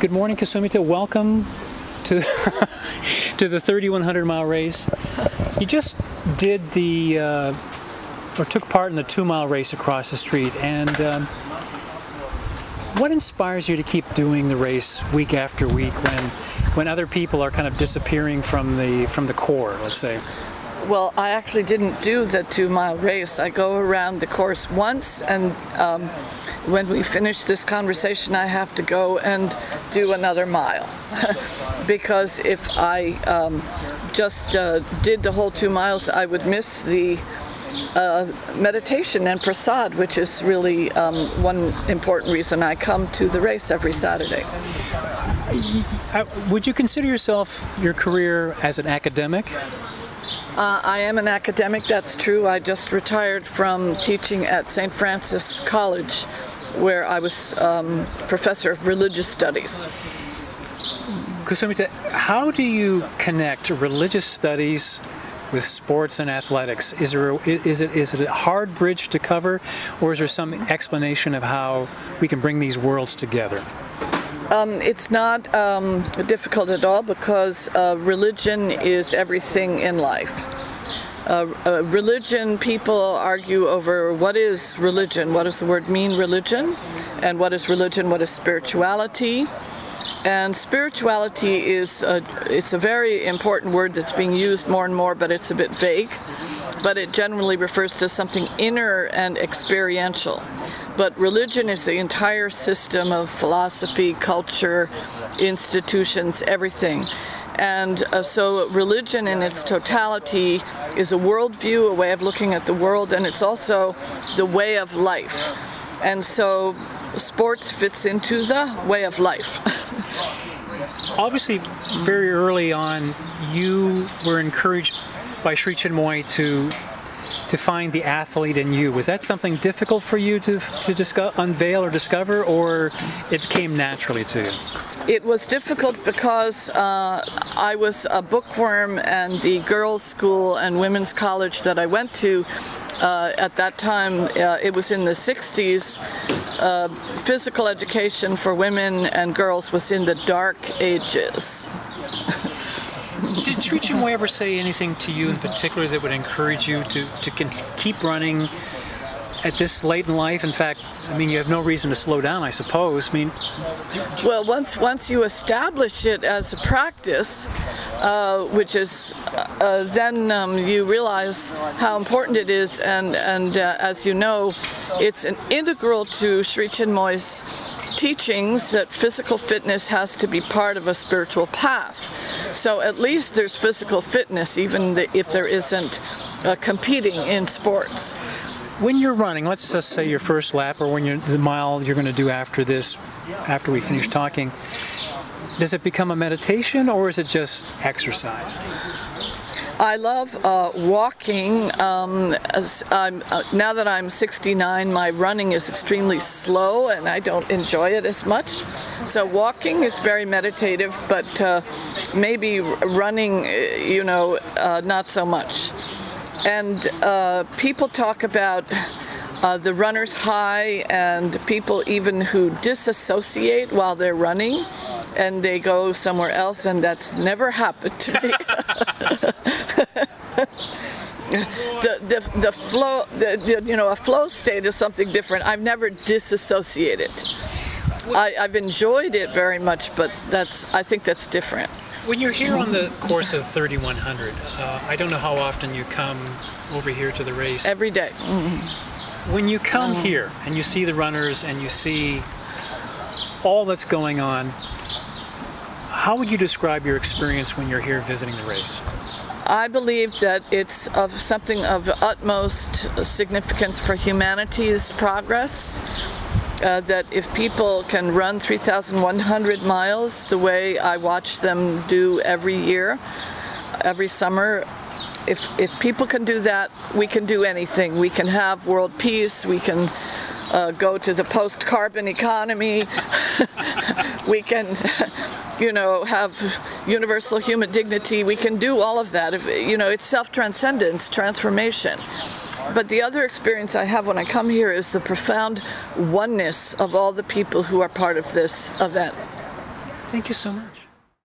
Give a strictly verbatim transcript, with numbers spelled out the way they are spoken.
Good morning, Kasumita. Welcome to to the thirty-one hundred mile race. You just did the uh, or took part in the two mile race across the street, and um, what inspires you to keep doing the race week after week when when other people are kind of disappearing from the from the core, let's say? Well, I actually didn't do the two mile race. I go around the course once, and um, when we finish this conversation, I have to go and do another mile. Because if I um, just uh, did the whole two miles, I would miss the uh, meditation and prasad, which is really um, one important reason I come to the race every Saturday. Uh, would you consider yourself, your career, as an academic? Uh, I am an academic, that's true. I just retired from teaching at Saint Francis College, where I was um, professor of religious studies. Kasumita, how do you connect religious studies with sports and athletics? Is there a, is it is it a hard bridge to cover, or is there some explanation of how we can bring these worlds together? Um, it's not um, difficult at all, because uh, religion is everything in life. Uh, uh, religion, people argue over what is religion, what does the word mean, religion, and what is religion, what is spirituality. And spirituality is, a, it's a very important word that's being used more and more, but it's a bit vague. But it generally refers to something inner and experiential. But religion is the entire system of philosophy, culture, institutions, everything. And uh, so religion in its totality is a worldview, a way of looking at the world, and it's also the way of life. And so sports fits into the way of life. Obviously, very early on, you were encouraged by Sri Chinmoy to to find the athlete in you. Was that something difficult for you to to discuss, unveil or discover, or it came naturally to you? It was difficult because uh, I was a bookworm, and the girls' school and women's college that I went to uh, at that time, uh, it was in the sixties, uh, physical education for women and girls was in the dark ages. Did Sri Chinmoy ever say anything to you in particular that would encourage you to, to keep running at this late in life? In fact, I mean, you have no reason to slow down, I suppose. I mean, well, once once you establish it as a practice, uh, which is uh, then um, you realize how important it is, and and uh, as you know, it's an integral to Sri Chinmoy's teachings that physical fitness has to be part of a spiritual path. So at least there's physical fitness, even if there isn't uh, competing in sports. When you're running, let's just say your first lap, or when you're the mile you're going to do after this, after we finish talking, does it become a meditation, or is it just exercise? I love uh, walking. Um, as I'm, uh, now that I'm sixty-nine, my running is extremely slow, and I don't enjoy it as much. So walking is very meditative, but uh, maybe running, you know, uh, not so much. And uh, people talk about uh, the runner's high, and people even who disassociate while they're running, and they go somewhere else, and that's never happened to me. the, the the flow, the, the, you know, a flow state is something different. I've never disassociated. I, I've enjoyed it very much, but that's I think that's different. When you're here on the course of thirty-one hundred, uh, I don't know how often you come over here to the race. Every day. Mm-hmm. When you come mm-hmm. here and you see the runners and you see all that's going on, how would you describe your experience when you're here visiting the race? I believe that it's of something of utmost significance for humanity's progress. Uh, that if people can run three thousand one hundred miles the way I watch them do every year, every summer, if if people can do that, we can do anything. We can have world peace, we can uh, go to the post-carbon economy, we can, you know, have universal human dignity, we can do all of that. If, you know, it's self-transcendence, transformation. But the other experience I have when I come here is the profound oneness of all the people who are part of this event. Thank you so much.